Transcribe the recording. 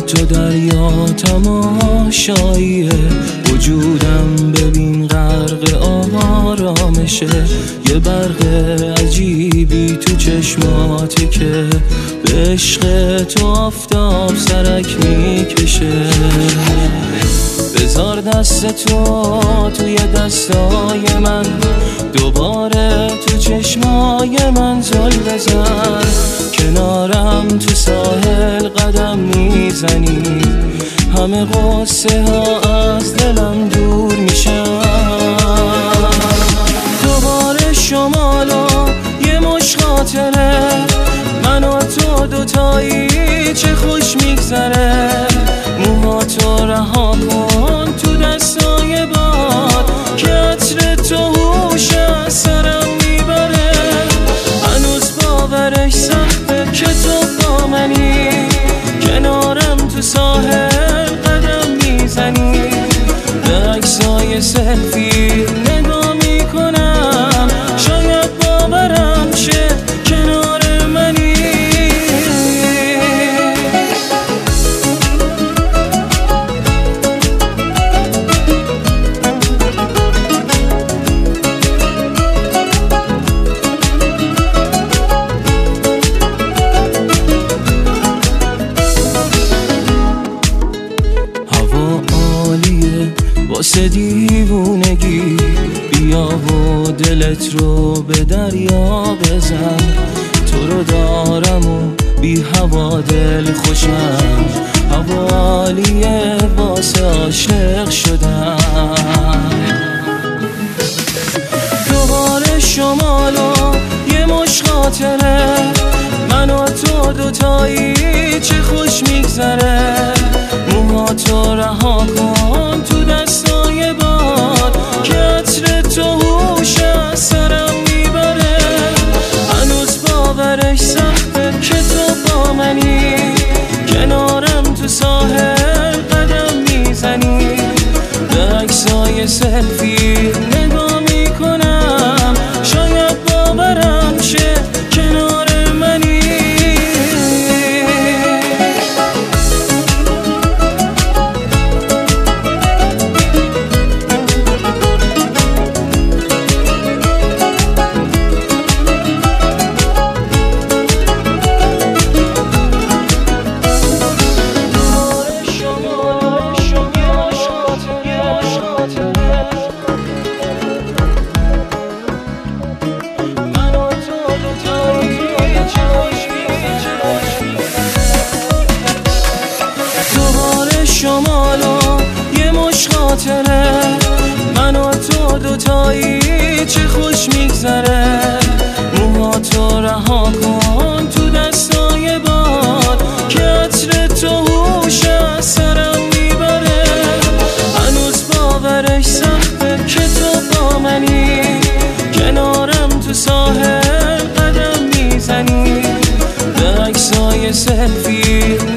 تو دریا تماشاییه، وجودم ببین غرق آرامشه. یه برق عجیبی تو چشماتی که به عشق تو آفتاب سرک میکشه. بذار دست تو توی دستای من، دوباره تو چشمای من زل بزن. کنارم تو ساحل قدم میزنی، همه غصه ها از دلم دور میشن. دوباره شمالا یه مشت خاطره، من و تو دوتایی چه خوش میگذره. موهاتو رها کن تو دستای باد، که عطر تو هوش از سرم میبره. هنوز باورش سخته که تو با منی، کنارم تو ساحل قدم میزنی. به عکسای سلفی نگاه میکنم، شاید باورم شه کنار منی. واسه دیوونگی بیا و دلت رو به دریا بزن. تو رو دارم و بی هوا دل خوشم، حوالیه واسه عاشق شدم. دوباره شمالا یه مشت خاطره، من و تو دوتایی چه خوش میگذره. موهاتو رها کن تو دستای باد، که عطر تو هوش از سرم میبره. هنوز باورش سخته که تو با منی، کنارم تو ساحل قدم میزنی. به عکسای سلفی نگاه میکنم، شاید باورم شه کنار منی. شمالا یه مشت خاطره، من و تو دوتایی چه خوش میگذره. موهاتو رها کن تو دستای باد، که عطر تو هوش از سرم میبره. هنوز باورش سخته که تو با منی، کنارم تو ساحل قدم میزنی. به عکسای سلفی